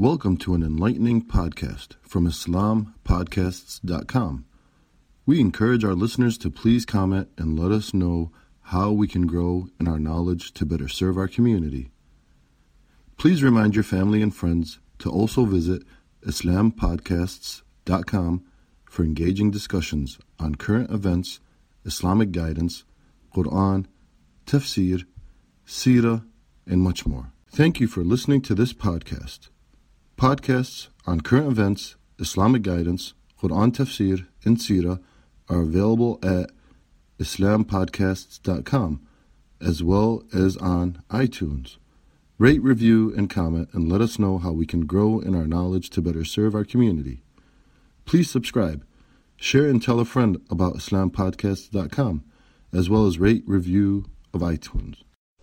Welcome to an enlightening podcast from IslamPodcasts.com. We encourage our listeners to please comment and let us know how we can grow in our knowledge to better serve our community. Please remind your family and friends to also visit IslamPodcasts.com for engaging discussions on current events, Islamic guidance, Quran, tafsir, seerah, and much more. Thank you for listening to this podcast. Podcasts on current events, Islamic guidance, Quran tafsir, and seerah are available at IslamPodcasts.com as well as on iTunes. Rate, review, and comment and let us know how we can grow in our knowledge to better serve our community. Please subscribe, share, and tell a friend about IslamPodcasts.com as well as rate, review of iTunes.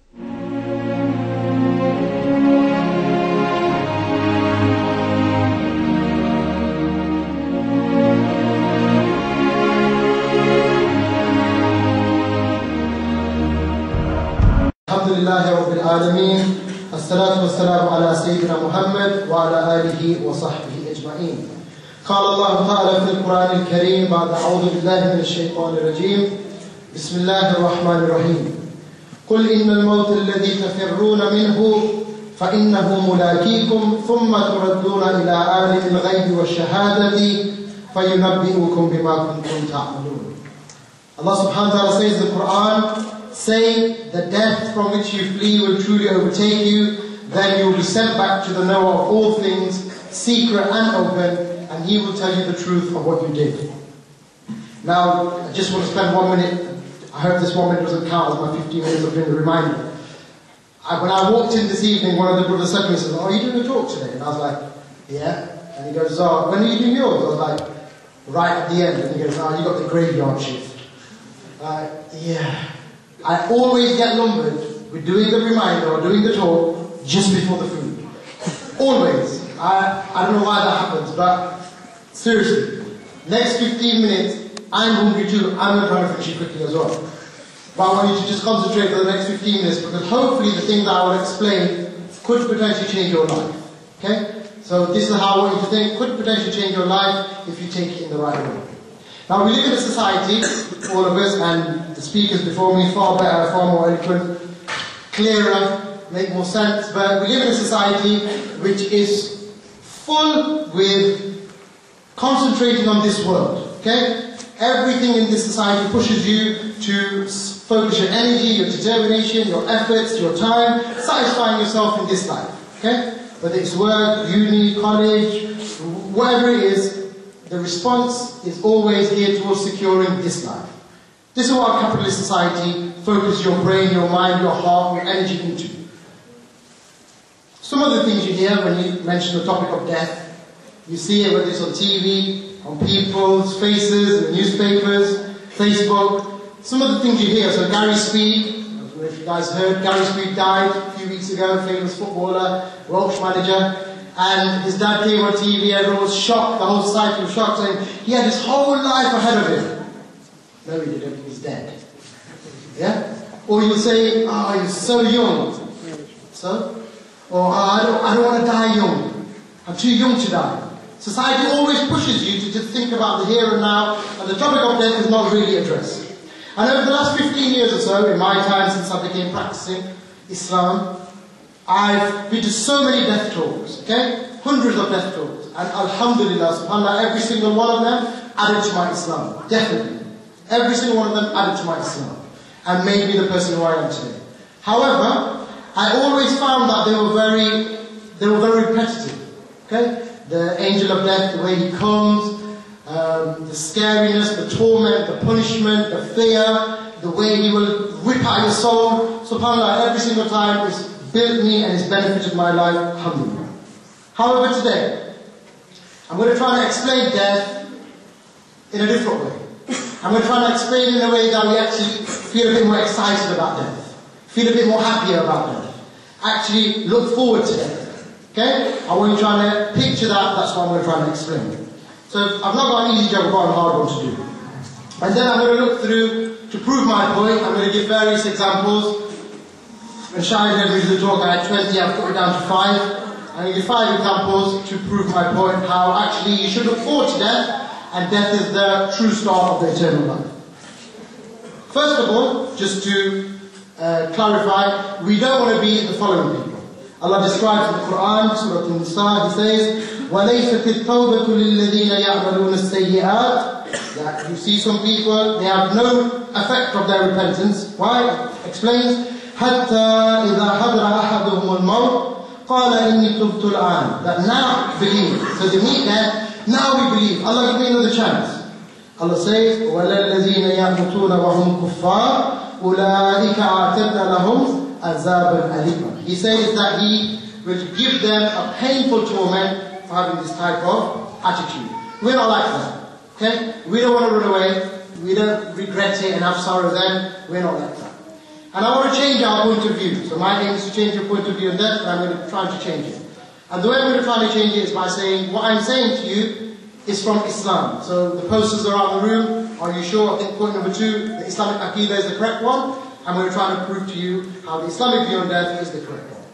Alhamdulillahi Rabbil Alameen. As-salatu was-salamu ala Sayyidina Muhammad wa ala alihi wa sahbihi ajma'een. قال الله تعالى في القرآن الكريم بعد أعوذ بالله من الشيطان الرجيم بسم الله الرحمن الرحيم قل إن الموت الذي تفرون منه فإنه ملاقيكم ثم تردون إلى عالم الغيب والشهادة فينبئكم بما كنتم تعملون. Allah subhanahu wa ta'ala says in the Quran, say, the death from which you flee will truly overtake you, then you will be sent back to the knower of all things, secret and open, and he will tell you the truth of what you did. Now, I just want to spend 1 minute, I hope this 1 minute doesn't count as my 15 minutes of being a reminder. When I walked in this evening, one of the brothers said to me, he said, "Oh, are you doing a talk today?" And I was like, "Yeah." And he goes, "Oh, when are you doing yours?" I was like, "Right at the end." And he goes, "Oh, you got the graveyard shift." Yeah. I always get lumbered with doing the reminder or doing the talk just before the food. Always. I don't know why that happens, but seriously, next 15 minutes, I'm hungry too. I'm going to try to finish it quickly as well. But I want you to just concentrate for the next 15 minutes because hopefully the things that I will explain could potentially change your life. Okay? So this is how I want you to think. Could potentially change your life if you take it in the right way. Now we live in a society, all of us, and the speakers before me, far better, far more eloquent, clearer, make more sense, but we live in a society which is full with concentrating on this world, okay? Everything in this society pushes you to focus your energy, your determination, your efforts, your time, satisfying yourself in this life, okay? Whether it's work, uni, college, whatever it is, the response is always geared towards securing this life. This is what our capitalist society focuses your brain, your mind, your heart, your energy into. Some of the things you hear when you mention the topic of death, you see it whether it's on TV, on people's faces, in the newspapers, Facebook. Some of the things you hear, so Gary Speed, I don't know if you guys heard, Gary Speed died a few weeks ago, famous footballer, Welsh manager. And his dad came on TV, everyone was shocked, the whole society was shocked, saying he had his whole life ahead of him. No, he didn't, he was dead. Yeah? Or you'll say, "Oh, he was so young." So? Or, I don't want to die young. I'm too young to die. Society always pushes you to just think about the here and now, and the topic of death is not really addressed. And over the last 15 years or so, in my time since I began practicing Islam, I've been to so many death talks, okay? Hundreds of death talks. And alhamdulillah, subhanAllah, every single one of them added to my Islam. Definitely. Every single one of them added to my Islam. And made me the person who I am today. However, I always found that they were very repetitive. Okay? The angel of death, the way he comes, the scariness, the torment, the punishment, the fear, the way he will rip out your soul. SubhanAllah, every single time it's built me and it's benefited my life, alhamdulillah. However, today, I'm going to try and explain death in a different way. I'm going to try and explain it in a way that we actually feel a bit more excited about death, feel a bit more happier about death, actually look forward to death. Okay? I want you to try and picture that, that's what I'm going to try and explain. So I've not got an easy job, I've got a hard one to do. And then I'm going to look through, to prove my point, I'm going to give various examples. When Shahid had read the talk, I had 20, I've put it down to 5. and I'll give 5 examples to prove my point, how actually you should look forward to death, and death is the true start of the eternal life. First of all, just to clarify, we don't want to be the following people. Allah describes in the Quran, Surah An-Nisa, He says, وَلَيْسَتِ التَّوْبَةُ لِلَّذِينَ يَعْمَلُونَ السَّيِّئَاتِ. That you see some people, they have no effect of their repentance. Why? Explains, حَتَّى إِذَا حَضْرَ أَحَدُهُمُ الْمَوْتِ قَالَ إِنِّي تُبْتُ الْآنِ. That now believe. So they meet there, now we believe. Allah give me another chance. Allah says, وَلَلَّذِينَ يَمُوتُونَ وَهُمْ كُفَّارٌ أُولَٰئِكَ أَعْتَدْنَا لَهُمْ عَذَابًا أَلِيمًا. He says that He will give them a painful torment for having this type of attitude. We're not like that. Okay? We don't want to run away. We don't regret it and have sorrow then. We're not like that. And I want to change our point of view. So my aim is to change your point of view on death, and I'm going to try to change it. And the way I'm going to try to change it is by saying, what I'm saying to you is from Islam. So the posters around the room, are you sure? I think point number 2, the Islamic Aqidah is the correct one. I'm going to try to prove to you how the Islamic view on death is the correct one.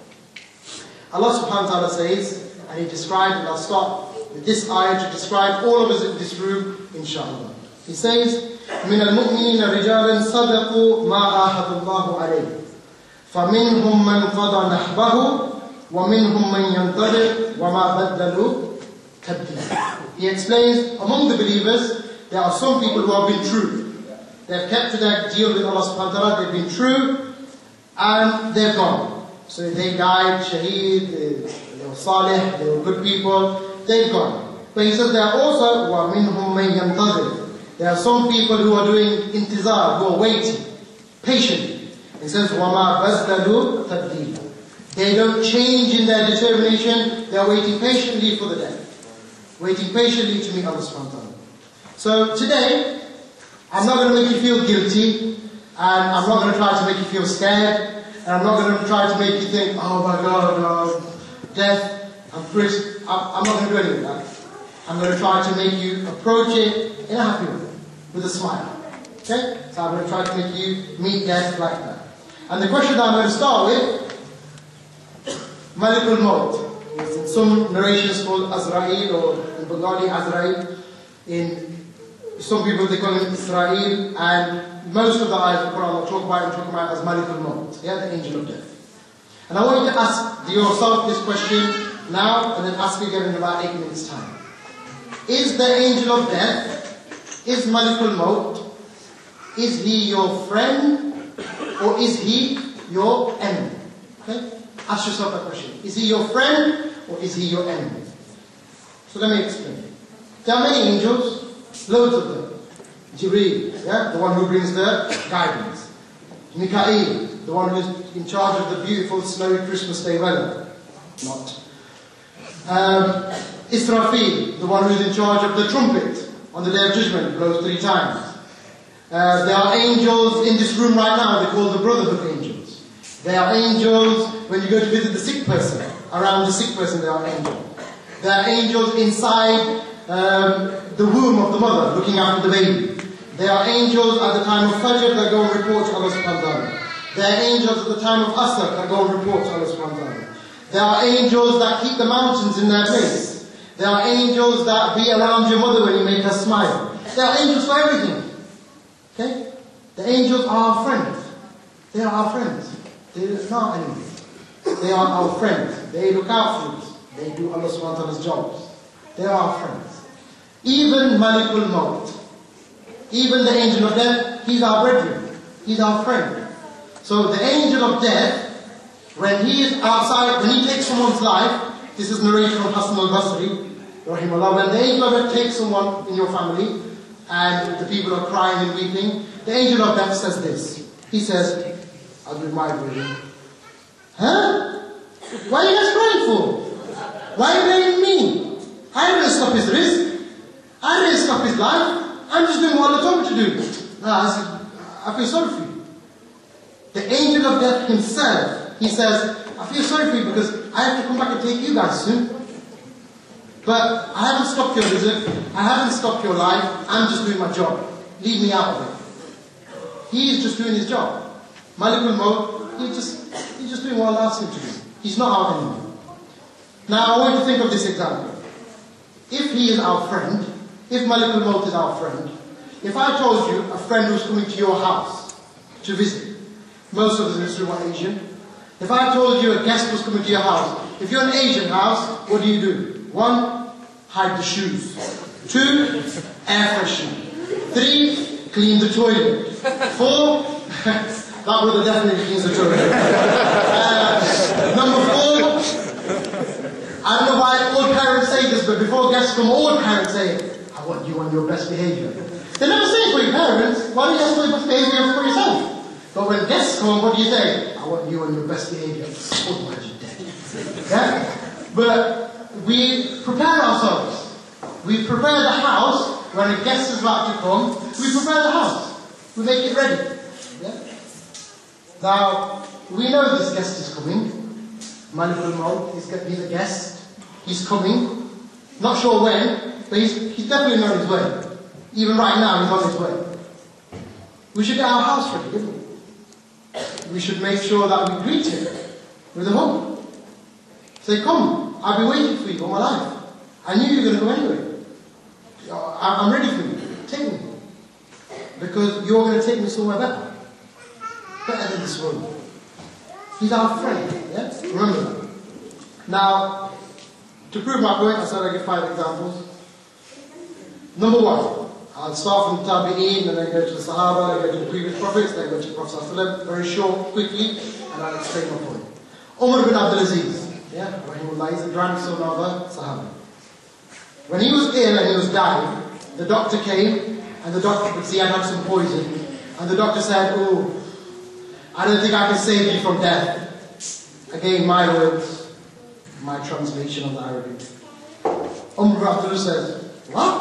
Allah subhanahu wa ta'ala says, and He described, and I'll start with this ayah to describe all of us in this room, inshallah. He says, مِنَ الْمُؤْمِنِينَ رِجَالًا صَدَقُوا مَا آحَدُوا اللَّهُ عَلَيْهِ فَمِنْهُمْ مَنْ قَضَى نَحْبَهُ وَمِنْهُمْ مَنْ يَنْتَظِرُ وَمَا بَدَّلُوا تَبْدِيلًا. He explains, among the believers, there are some people who have been true. They've kept to their deal with Allah subhanahu wa ta'ala, they've been true, and they're gone. So they died, shaheed, they were salih, they were good people, they've gone. But he says there are also, وَمِنْهُمْ مَنْ يَنْتَظِرُ. There are some people who are doing intizar, who are waiting, patiently. He says, وَمَا بَزْدَلُوا تَبْدِيلًا. They don't change in their determination, they are waiting patiently for the death. Waiting patiently to meet Allah subhanahu wa ta'ala. So today, I'm not going to make you feel guilty, and I'm not going to try to make you feel scared, and I'm not going to try to make you think, oh my God, death, I'm free. I'm not going to do any of that. I'm going to try to make you approach it in a happy way, with a smile. Okay? So I'm going to try to make you meet death like that. And the question that I'm going to start with, Malikul Maut. In some narrations called Azrail, or in Bengali Azrail. In some people they call him Israel, and most of the ayahs of the Quran will talk about as Malikul Maut, yeah, the angel of death. And I want you to ask yourself this question now, and then ask again in about 8 minutes' time. Is the angel of death, is Malikul Maut, is he your friend, or is he your enemy? Okay? Ask yourself that question. Is he your friend, or is he your enemy? So let me explain. There are many angels, loads of them. Jibreel, yeah, the one who brings the guidance. Mikael, the one who is in charge of the beautiful snowy Christmas day weather. Not. Israfil, the one who is in charge of the trumpet on the day of judgment, blows 3 times. There are angels in this room right now, they're called the Brotherhood angels. There are angels when you go to visit the sick person. Around the sick person there are angels. There are angels inside the womb of the mother, looking after the baby. There are angels at the time of Fajr that go and report to Allah subhanahu wa ta'ala. There are angels at the time of Asr that go and report to Allah subhanahu wa ta'ala. There are angels that keep the mountains in their place. There are angels that be around your mother when you make her smile. There are angels for everything. Okay? The angels are our friends. They are our friends. They are not enemies. They are our friends. They look out for us. They do Allah subhanahu wa ta'ala's jobs. They are our friends. Even Malikul Maut, even the angel of death, he's our brethren. He's our friend. So the angel of death, when he is outside, when he takes someone's life, this is narrated from Hasan al-Basri, rahimahullah, when the angel of death takes someone in your family, and the people are crying and weeping, the angel of death says this. He says, I'll do my version. Huh? What are you guys crying for? Why are you blaming me? I didn't stop his risk. I didn't stop his life. I'm just doing what Allah told me to do. No, I said, I feel sorry for you. The angel of death himself, he says, I feel sorry for you because I have to come back and take you guys soon. But I haven't stopped your visit. I haven't stopped your life. I'm just doing my job. Leave me out of it. He is just doing his job. Malikul Maut, he's just doing what Allah asks him to do. He's not our enemy. Now I want you to think of this example. If he is our friend, if Malik al-Maut is our friend, if I told you a friend who's coming to your house to visit, most of us are Asian. If I told you a guest was coming to your house, if you're in an Asian house, what do? 1, hide the shoes. 2, air freshen. 3, clean the toilet. 4, that would have definitely cleaned the toilet. Number 4, I don't know why old parents say this, but before guests come, old parents say, I want you on your best behavior. They never say it for your parents. Why do you ask for your best behavior for yourself? But when guests come, what do you say? I want you on your best behavior. Otherwise you're dead. Yeah? But we prepare ourselves. We prepare the house. When a guest is about to come, we prepare the house. We make it ready. Yeah? Now, we know this guest is coming. Malik al-Maut, he's a guest. He's coming. Not sure when, but he's definitely on his way. Even right now, he's on his way. We should get our house ready, don't we? We should make sure that we greet him with a hug. Say, come, I've been waiting for you all my life. I knew you were going to go anyway. I'm ready for you. Take me. Because you're going to take me somewhere better. Better than this world. He's our friend. Yeah? Remember that. Now, to prove my point, I said I'd give 5 examples. Number 1. I'll start from the Tabi'een, and then go to the Sahaba, then go to the previous prophets, then go to the Prophet ﷺ, very short, quickly, and I'll explain my point. Umar bin Abdul Aziz, rahimahullah, he's the grandson of a Sahaba. When he was ill and he was dying, the doctor came, and the doctor could see I had some poison, and the doctor said, oh, I don't think I can save you from death. Again, my words, my translation of the Arabic. Umar bin Abdul Aziz says, what?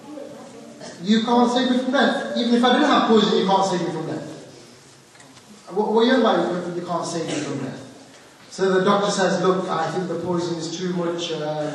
You can't save me from death. Even if I didn't have poison, you can't save me from death. What are you about? You can't save me from death. So the doctor says, look, I think the poison is too much.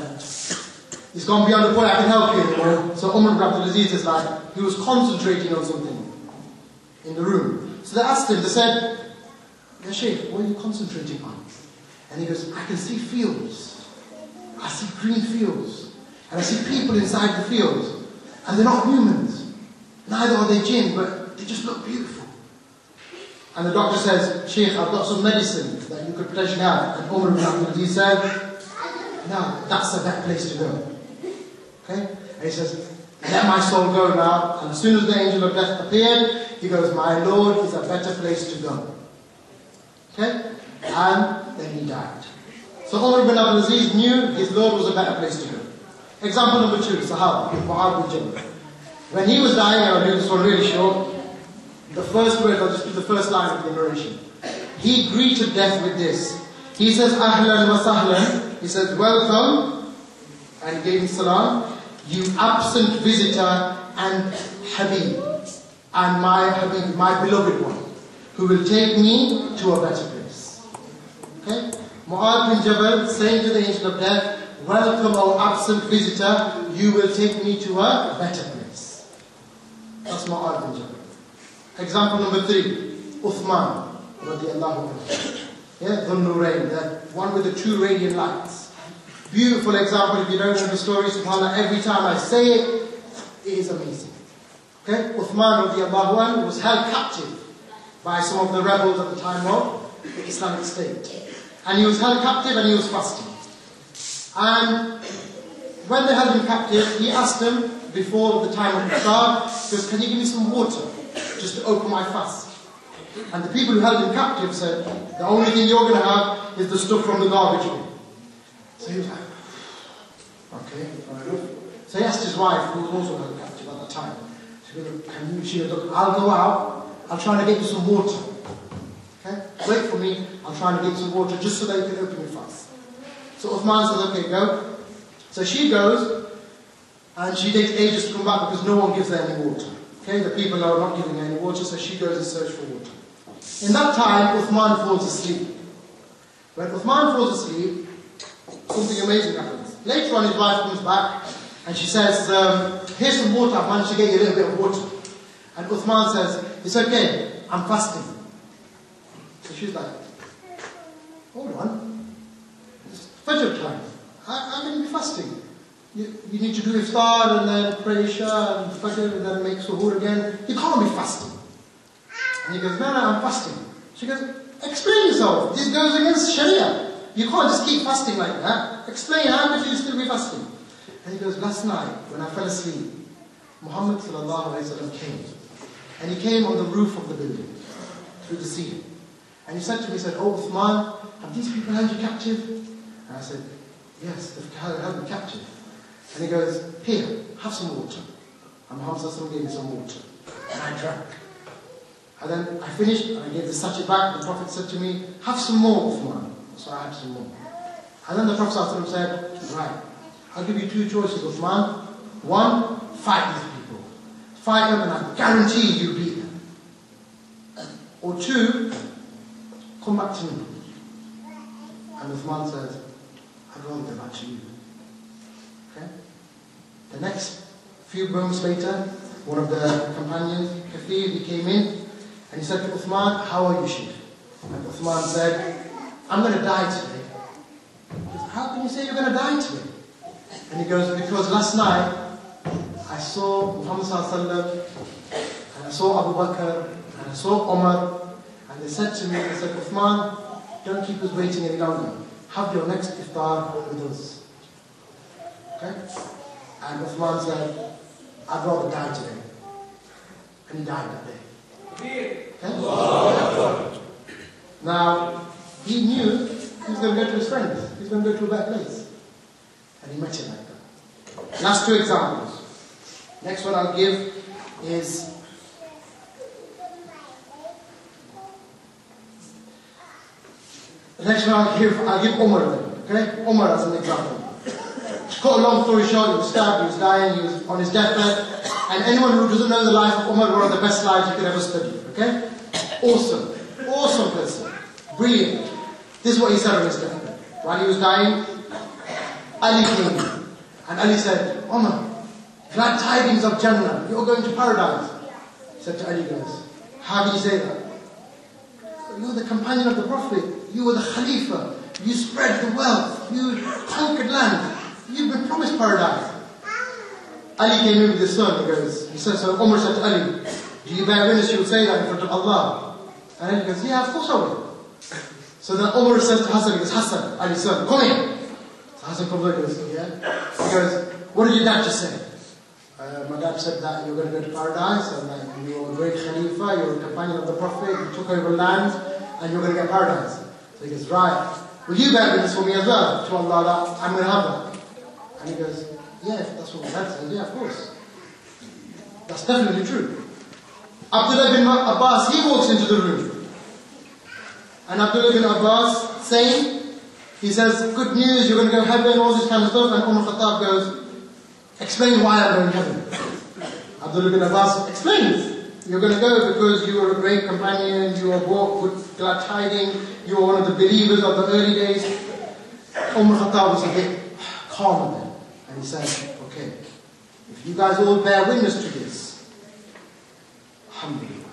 It's gone beyond the point I can help you anymore. So Umar bin Abdul Aziz is like, he was concentrating on something in the room. So they asked him, they said, Ya Shaykh, what are you concentrating on? And he goes, I can see fields. I see green fields. And I see people inside the fields. And they're not humans. Neither are they jinn, but they just look beautiful. And the doctor says, Sheikh, I've got some medicine that you could potentially have. And Umar bin Abdul Aziz said, no, that's a better place to go. Okay? And he says, let my soul go now. And as soon as the angel of death appeared, he goes, my Lord is a better place to go. Okay? And then he died. So Umar bin Abdul Aziz knew his Lord was a better place to go. Example number 2, Sahaba, Mu'adh bin Jabal. When he was dying, I'll do this one really short. The first word, I'll just do the first line of the narration. He greeted death with this. He says, Ahlan wa sahlan. He says, welcome. And he gave him salam. You absent visitor and Habib. And my Habib, my beloved one. Who will take me to a better place. Okay? Mu'adh bin Jabal saying to the angel of death, welcome, O absent visitor, you will take me to a better place. That's Mu'adh bin Jabal. Example number 3, Uthman, radiallahu anhu. Yeah, Dhun Nurayn, the one with the 2 radiant lights. Beautiful example, if you don't know the story, subhanAllah, every time I say it, it is amazing. Okay, Uthman radiallahu anhu was held captive by some of the rebels at the time of the Islamic State. And he was held captive and he was fasting. And when they held him captive, he asked them before the time of Iftar, he goes, can you give me some water just to open my fast? And the people who held him captive said, the only thing you're going to have is the stuff from the garbage bin. So he was like, okay, fair enough. So he asked his wife, who was also held captive at the time, she goes, look, I'll go out, I'll try to get you some water. Okay? Wait for me, I'll try to get you some water just so that you can open your fast. So Uthman says, okay, go. So she goes, and she takes ages to come back because no one gives her any water. Okay, the people are not giving her any water, so she goes and searches for water. In that time, Uthman falls asleep. When Uthman falls asleep, something amazing happens. Later on, his wife comes back, and she says, here's some water, I've managed to get you a little bit of water. And Uthman says, it's okay, I'm fasting. So she's like, hold on. Fajr time. how can you be fasting? You need to do iftar and then pray Isha and Fajr and then make suhoor again. You can't be fasting. And he goes, no, I'm fasting. She goes, explain yourself. This goes against Sharia. You can't just keep fasting like that. Explain, how could you still be fasting? And he goes, last night when I fell asleep, Muhammad sallallahu alayhi wa sallam came. And he came on the roof of the building, through the ceiling. And he said to me, he said, oh Uthman, have these people held you captive? And I said, yes, they've held me captive. And he goes, here, have some water. And Muhammad sallallahu alayhi wa sallam gave me some water. And I drank. And then I finished, and I gave the sachet back. The Prophet said to me, have some more, Uthman. So I had some more. And then the Prophet ﷺ said, right, I'll give you two choices, Uthman. One, fight these people. Fight them and I guarantee you beat them. Or two, come back to me. And Uthman says, I'd rather go back to you. Okay? The next few moments later, one of the companions, Kathir, he came in and he said to Uthman, how are you, Sheikh? And Uthman said, I'm going to die today. He goes, how can you say you're going to die today? And he goes, because last night I saw Muhammad sallallahu alaihi wasallam, and I saw Abu Bakr, and I saw Omar, and they said to me, they said, Uthman, don't keep us waiting any longer. Have your next iftar with us. Okay? And Uthman said, I'd rather die today. And he died that day. Okay? Now, he knew he was going to go to his friends. He was going to go to a bad place. And he met him like that. Last two examples. Next one I'll give is the next one I'll give Umar then. Okay? Umar as an example. To cut a long story short, he was stabbed, he was dying, he was on his deathbed. And anyone who doesn't know the life of Umar, one of the best lives you could ever study. Okay? Awesome. Awesome person. Brilliant. This is what he said on his deathbed. While he was dying, Ali came in. And Ali said, Umar, glad tidings of Jannah. You're going to paradise. He said to Ali, goes, how did you say that? You were the companion of the Prophet. You were the Khalifa. You spread the wealth. You conquered land. You've been promised paradise. Ali came in with his son. He said, so Umar said to Ali, do you bear witness you will say that in front of Allah? And Ali goes, yeah, of course I will. So then Umar says to Hassan, he goes, Hassan, Ali's son, come here. So Hassan comes over and goes, yeah. He goes, what did your dad just say? My dad said that you're going to go to paradise, and that you're a great Khalifa, you're a companion of the Prophet, you took over land, and you're going to get paradise. So he goes, right. Will you bear witness for me as well? To Allah, that I'm going to have that. And he goes, yeah, if that's what my dad said, yeah, of course. That's definitely true. Abdullah bin Abbas, he walks into the room. And Abdullah bin Abbas saying, he says, good news, you're going to go to heaven, all this kind of stuff. And Umar Khattab goes, explain why I'm going to heaven. Abdullah bin Abbas explains. You're going to go because you were a great companion, you were brought with glad tidings, you were one of the believers of the early days. Umar Khattab was a bit calmer then. And he said, okay, if you guys all bear witness to this, alhamdulillah,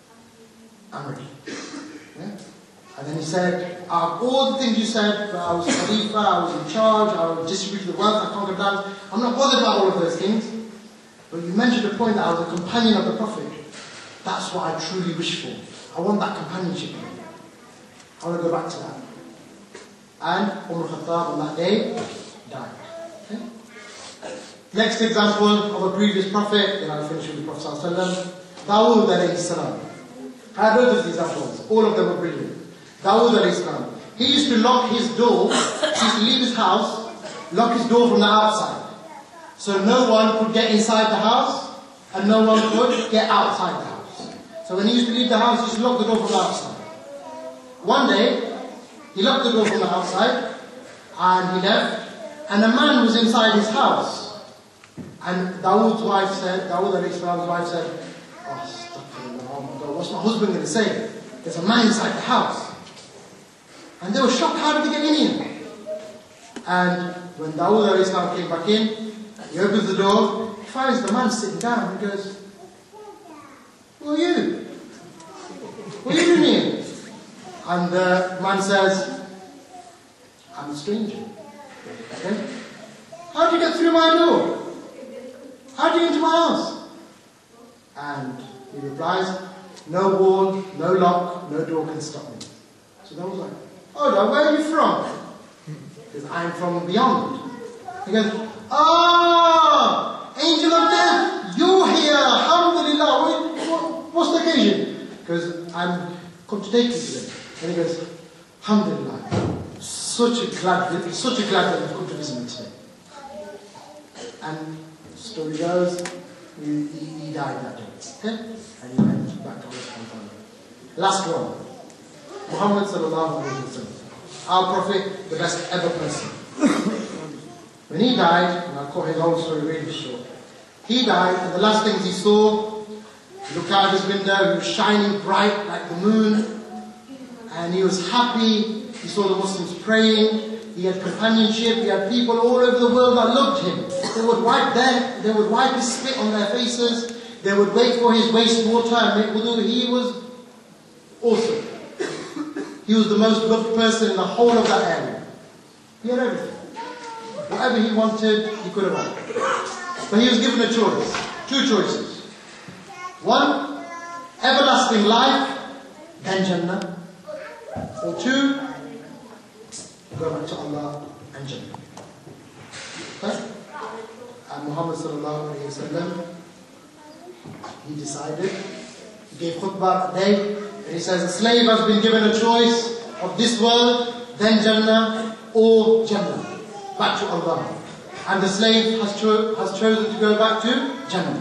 I'm ready. Yeah? And then he said, all the things you said, I was Khalifa, I was in charge, I would distribute the wealth, I conquered lands, I'm not bothered about all of those things. But you mentioned the point that I was a companion of the Prophet. That's what I truly wish for. I want that companionship. I want to go back to that. And Umar Khattab on that day died. Okay? Next example of a previous prophet, then I'll finish with the Prophet ﷺ, Dawood alayhi salam. I have both of these examples. All of them are brilliant. Dawood alayhi salam. He used to lock his door, he used to leave his house, lock his door from the outside. So no one could get inside the house, and no one could get outside the house. So when he used to leave the house, he used to lock the door from the outside. One day, he locked the door from the outside, and he left, and a man was inside his house. And Dawood's wife said, Dawood alayhi salam's wife said, oh my God, what's my husband going to say? There's a man inside the house. And they were shocked, how did he get in here? And when Dawood alayhi salam came back in, he opens the door, he finds the man sitting down, and he goes, who are you? What are you doing here? And the man says, I'm a stranger. Okay? How do you get through my door? How do you get into my house? And he replies, no wall, no lock, no door can stop me. So that was like, oh no, where are you from? Because I'm from beyond. He goes, angel of death, you're here, alhamdulillah. What's the occasion? Because I'm come to take you today. And he goes, alhamdulillah, such a glad that you've come to visit me today. And the story goes, he died that day. Okay? And he went back to his family. Last one. Muhammad sallallahu alayhi wa sallam. Our Prophet, the best ever person. When he died, and I'll call his whole story really short. He died, and the last things he saw, he looked out his window, he was shining bright like the moon, and he was happy. He saw the Muslims praying. He had companionship. He had people all over the world that loved him. They would wipe his spit on their faces. They would wait for his wastewater and make wudu. He was awesome. He was the most loved person in the whole of that area. He had everything. Whatever he wanted, he could have had. But he was given a choice. Two choices. One, everlasting life, then Jannah. Or two, go back to Allah and Jannah. Okay? And Muhammad sallallahu alayhi wa sallam, he decided, he gave khutbah that day, and he says, a slave has been given a choice of this world, then Jannah, or Jannah. Back to Allah. And the slave has chosen to go back to Jannah.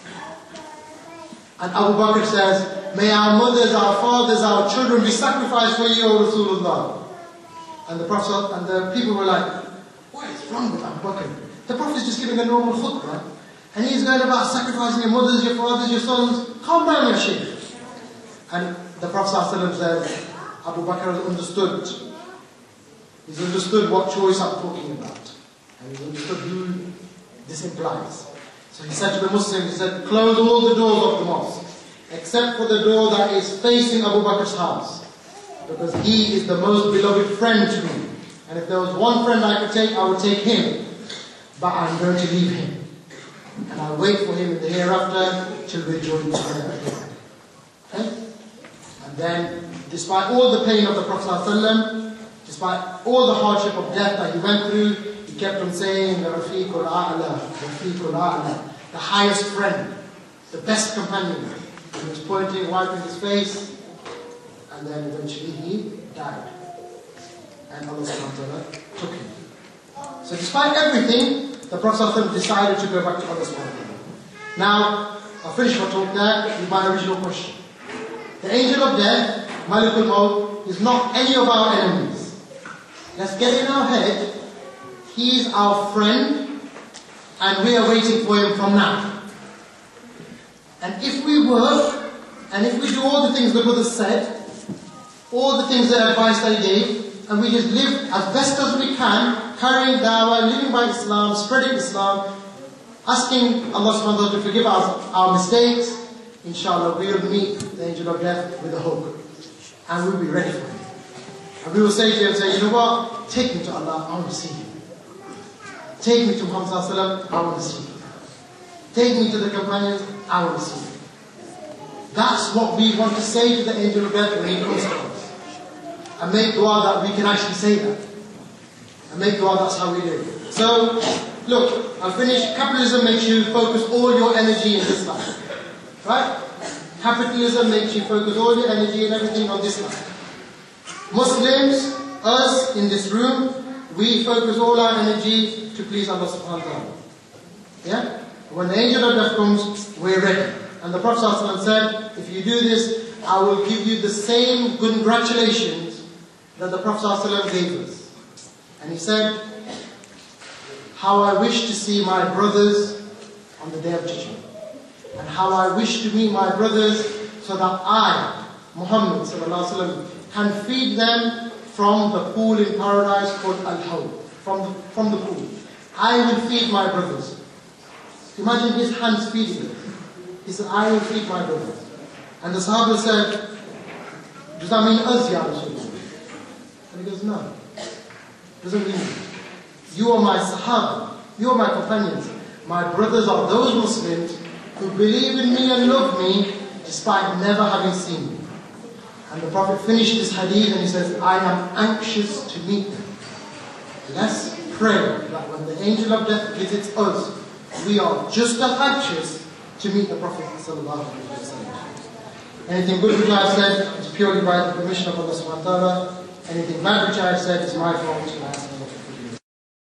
And Abu Bakr says, may our mothers, our fathers, our children be sacrificed for you, O Rasulullah. And the Prophet and the people were like, what is wrong with Abu Bakr? The Prophet is just giving a normal khutbah. And he's going about sacrificing your mothers, your fathers, your sons. Calm down, Ya Shaykh. And the Prophet ﷺ says, Abu Bakr has understood. He's understood what choice I'm talking about. And he's understood who this implies. So he said to the Muslims, he said, close all the doors of the mosque, except for the door that is facing Abu Bakr's house. Because he is the most beloved friend to me. And if there was one friend I could take, I would take him. But I'm going to leave him. And I'll wait for him in the hereafter till we join together again. Okay? And then, despite all the pain of the Prophet ﷺ, despite all the hardship of death that he went through, he kept on saying, Rafiqul A'la, Rafiqul A'la, the highest friend, the best companion. He was pointing, wiping his face, and then eventually he died. And Allah subhanahu wa ta'ala took him. So despite everything, the Prophet ﷺ decided to go back to Allah subhanahu wa ta'ala. Now, I'll finish my talk there with my original question. The angel of death, Malikul Maut, is not any of our enemies. Let's get in our head, he is our friend, and we are waiting for him from now. And if we work, and if we do all the things the Buddha said, all the things, the advice that he gave, and we just live as best as we can, carrying dawah, living by Islam, spreading Islam, asking Allah subhanahu wa ta'ala to forgive us our mistakes, inshallah we will meet the angel of death with a hope. And we'll be ready for him. And we will say to him, say, you know what? Take me to Allah, I want to see him. Take me to Muhammad sallallahu alaihi wasallam, I want to see him. Take me to the companions, I want to see him. That's what we want to say to the angel of death when he comes to us. And make dua that we can actually say that. And make dua, that's how we live. So, look, I'll finish. Capitalism makes you focus all your energy in this life. Right? Capitalism makes you focus all your energy and everything on this life. Muslims, us in this room, we focus all our energy to please Allah subhanahu wa ta'ala. Yeah? When the angel of death comes, we're ready. And the Prophet ﷺ said, if you do this, I will give you the same congratulations that the Prophet ﷺ gave us. And he said, how I wish to see my brothers on the day of judgment. And how I wish to meet my brothers so that I, Muhammad ﷺ, can feed them from the pool in paradise called Al-Hawd. From the pool. I will feed my brothers. Imagine his hands feeding them. He said, I will feed my brothers. And the Sahaba said, does that mean us, Ya Rasulullah? And he goes, no. Doesn't mean it. You are my Sahaba. You are my companions. My brothers are those Muslims who believe in me and love me despite never having seen me. And the Prophet finished this hadith and he says, I am anxious to meet them. Let's pray that when the angel of death visits us, we are just as anxious to meet the Prophet sallallahu alaihi wasallam. Anything good which I have said is purely by the permission of Allah subhanahu wa ta'ala. Anything bad which I have said is my fault, which I ask Allah to forgive.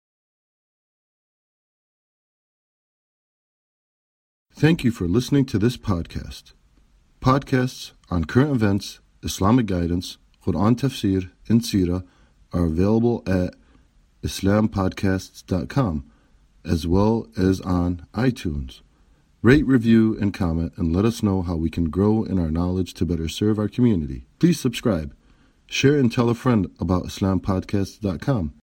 Thank you for listening to this podcast. Podcasts on current events, Islamic guidance, Quran tafsir, and seerah are available at islampodcasts.com as well as on iTunes. Rate, review, and comment, and let us know how we can grow in our knowledge to better serve our community. Please subscribe, share, and tell a friend about islampodcasts.com.